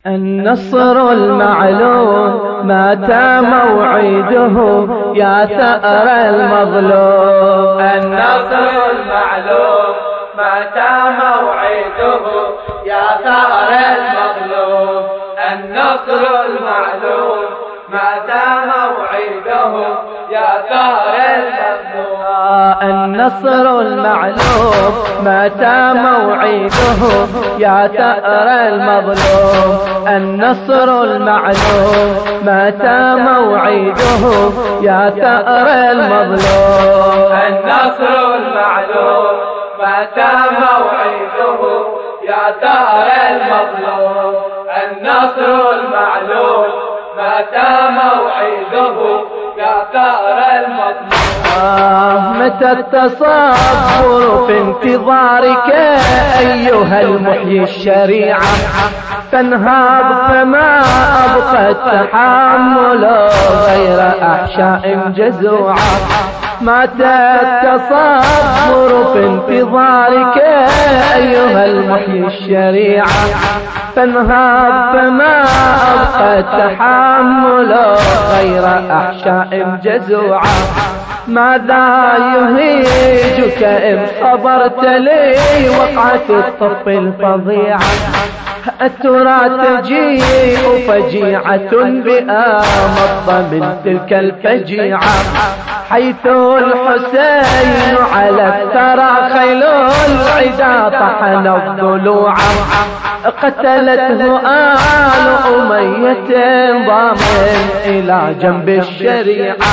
النصر المعلوم متى موعده يا ثأر المظلوم. النصر المعلوم متى موعده يا ثأر المظلوم. النصر المعلوم متى موعده يا ثأر المظلوم. النصر المعلوم متى موعده يا ثأر المظلوم. النصر المعلوم متى موعده يا ثأر المظلوم. النصر المعلوم متى موعده يا ثأر المظلوم. النصر المعلوم متى موعده يا ثأر المظلوم. متى التصبر في انتظارك أيها المحيي الشريعة، فانهض فما أبقى التحمل غير أحشاء جزوعة. متى التصبر في انتظارك أيها المحيي الشريعة، فانهض فما أبقى التحمل غير أحشاء جزوعة. ماذا يهيجك إن صبرت لي وقعة الطف الفظيعة؟ أترى تجيء فجيعة بآمض من تلك الفجيعة، حيث الحسين على الثرى خيل العدا طحن الضلوع. قتلته آل أمية ضامن إلى جنب الشريعة،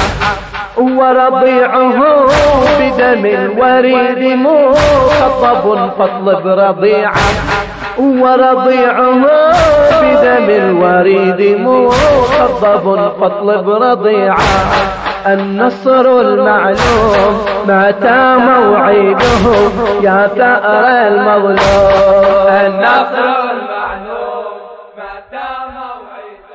ورضيعه بدم الوريد مخضب فاطلب رضيعا. ورضيعه بدم الوريد مخضب فاطلب رضيعا. النصر المعلوم متى موعده يا ثأر المظلوم. النصر المعلوم متى موعده